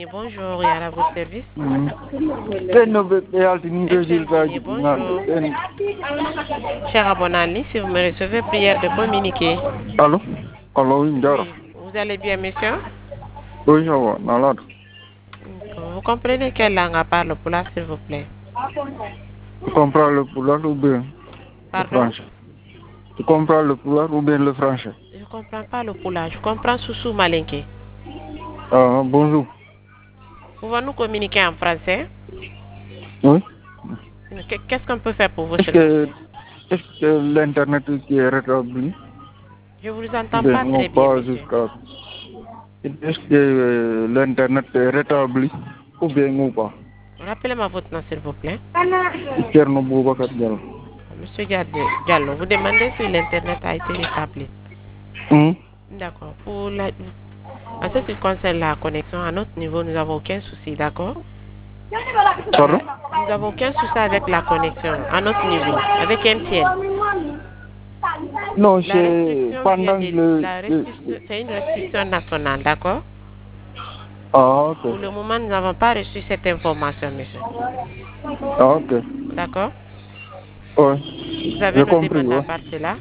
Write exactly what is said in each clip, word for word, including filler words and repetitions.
Bonjour, et à votre service. Mm. Bonjour. Cher abonné, si vous me recevez, prière de communiquer. Allô? Allô, oui, Ndara. Oui, vous allez bien, monsieur? Oui, ça va, malade. Vous comprenez quelle langue parle pour là, s'il vous plaît? Tu comprends le poulard ou bien le Pardon? français? Tu comprends le poulard ou bien le français? Je ne comprends pas le poulard, je comprends Soussou Malinké. Ah, bonjour. Pouvons-nous communiquer en français? Oui. Qu'est-ce qu'on peut faire pour vous, Est-ce s'il vous que, plaît? est-ce que l'Internet qui est rétabli? Je ne vous Ou entends bien pas non, très bien, pas monsieur. jusqu'à... Est-ce que euh, l'Internet est rétabli ou bien non pas? Rappelez-moi votre nom, s'il vous plaît. Thierno Boubacar Diallo. Monsieur Diallo, vous demandez si l'Internet a été rétabli. Hum? D'accord. Pour la... En ce qui concerne la connexion, à notre niveau, nous n'avons aucun souci, d'accord? Pardon? Nous n'avons aucun souci avec la connexion, à notre niveau, avec M T N. Non, La c'est restriction vient pendant de... le... La le- restriction, c'est une restriction nationale, d'accord? Ah, ok. Pour le moment, nous n'avons pas reçu cette information, monsieur. Ah, ok. D'accord? Oui, Vous avez j'ai nos compris, demandes à ouais. part cela?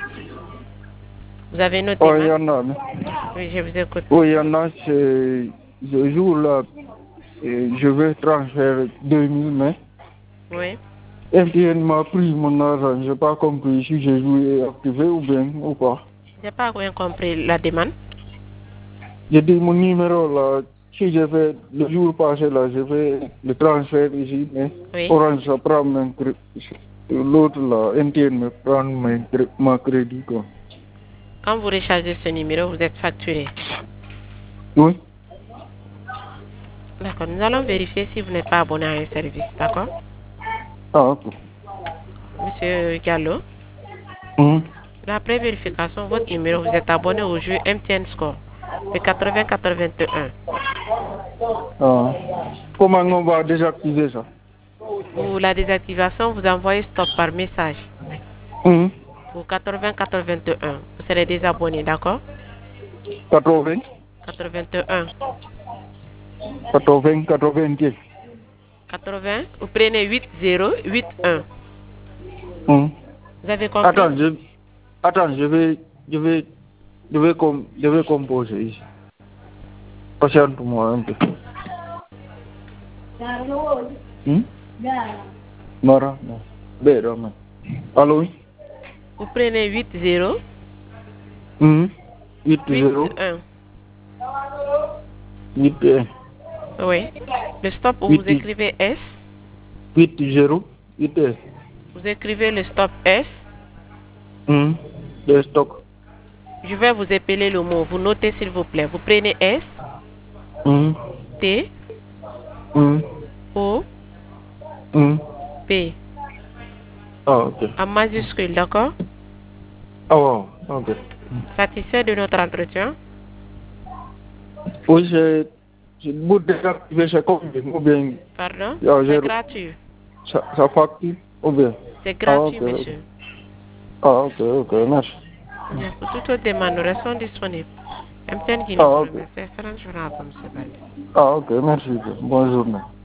Vous avez nos Oui, il y demandes? en a. Mais... Oui, je vous écoute. Oui, il y en a, c'est... Ce jour-là, et je vais transférer deux mille, mais Oui. M T N m'a pris mon argent. Je n'ai pas compris si j'ai joué activé ou bien ou pas. Je n'ai pas bien compris la demande. J'ai dit mon numéro là, si j'ai fait le jour passé là, j'ai fait le transfert ici, mais Oui. Orange ça prend mon crédit. L'autre là, M T N me prend mon cré- ma crédit quoi. Quand vous rechargez ce numéro, vous êtes facturé. Oui. D'accord. Nous allons vérifier si vous n'êtes pas abonné à un service. D'accord? Ah, ok. Monsieur Gallo, Hum. après vérification, votre numéro, vous êtes abonné au jeu M T N Score, le quatre-vingts quatre-vingt-un. Ah. Comment on va désactiver ça? Pour la désactivation, vous envoyez stop par message. Hum. Pour quatre-vingts quatre-vingt-un. Vous serez désabonné, d'accord? quatre-vingts quatre-vingt-un. quatre-vingts quatre-vingt-un. quatre-vingts. Vous prenez huit zéro huit un. Hum. Vous avez compris? Attends, je, attends, je vais, je vais, je vais, com, je vais composer ici. Patiente-moi un peu. Hum? Mara, non. Béra, man. Allô, oui? Vous prenez huit zéro Hum. huit huit zéro un. huit un. Oui. Le stop où huit vous écrivez S. huit zéro huit un. Vous écrivez le stop S. Hum. Le stock. Je vais vous épeler le mot. Vous notez s'il vous plaît. Vous prenez S, Hum. T, Hum. O, Hum. P. Ah, ok. En majuscule, d'accord? Ah, wow. Ok. Satisfait de notre entretien? Oui, c'est... C'est le bout désactiver, c'est combien? Ou bien... Pardon? Ah, C'est j'ai... gratuit. Ça, ça facture? Ou bien? C'est Ah, gratuit, ok. monsieur. Ah, ok, ok. Merci. Bien, pour toute autre demande, nous restons disponibles. M T N Guinée Ah, pour ok. le monsieur. Excellente journée à vous, monsieur Bali. Ah, ok. Merci. Bonne journée.